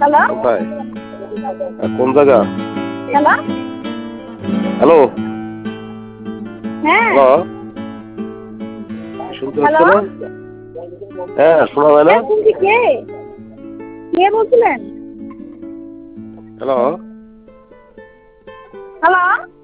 Hello কোথায়? কোন জায়গা? হ্যালো হ্যালো হ্যাঁ হ্যালো, শুনতে পাচ্ছ হ্যালো না? হ্যাঁ, শোনা যায় না? হ্যাঁ শুনছি। কে কে বলছিলেন? Hello hello